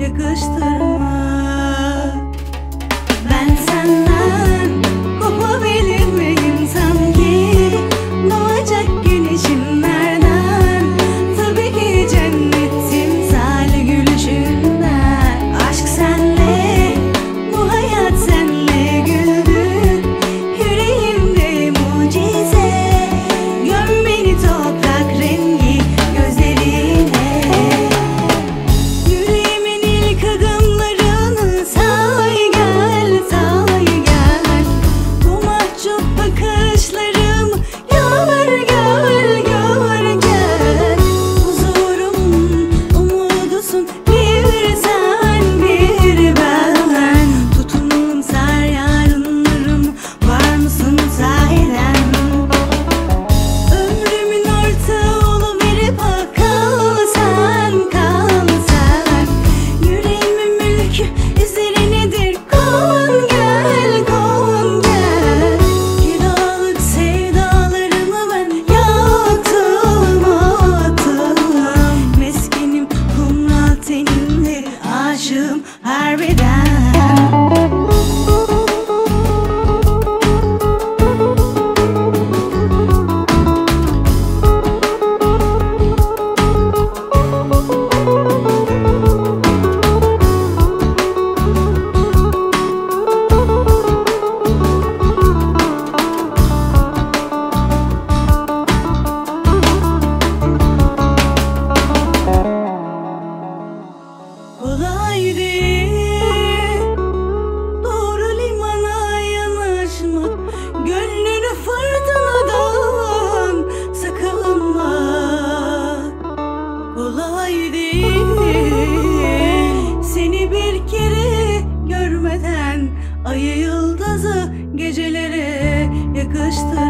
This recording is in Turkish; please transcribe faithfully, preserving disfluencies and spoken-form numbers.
yakıştırma. Ben senden kopabilir miyim sanki, doğacak güneşimlerden? Tabii ki cennet timsali gülüşünden. Aşk senle, bu hayat senle güldü, yüreğimde mucize. Göm beni toprak rengi gözlerine, yüreğimin ilk adımlarını say gel, say gel. Bu mahcup bakışlarım gör, gör, gör gel. Huzurumun umudusun, bir sen bir ben. Tutunum sar yarınlarım, var mısın sahiden? Ömrümün orta oluverip kal sen, kal sen. Yüreğimin mülkü üzerinedir, kon gel, kon gel. Kiralık sevdalarımı ben yaktım, attım. Meskinim kumral teninle, aşığım harbiden. Kolay değil doğru limana yanaşmak, gönlünü fırtınadan sakınmak. Kolay değil seni bir kere görmeden, ayı yıldızı gecelere yakıştı.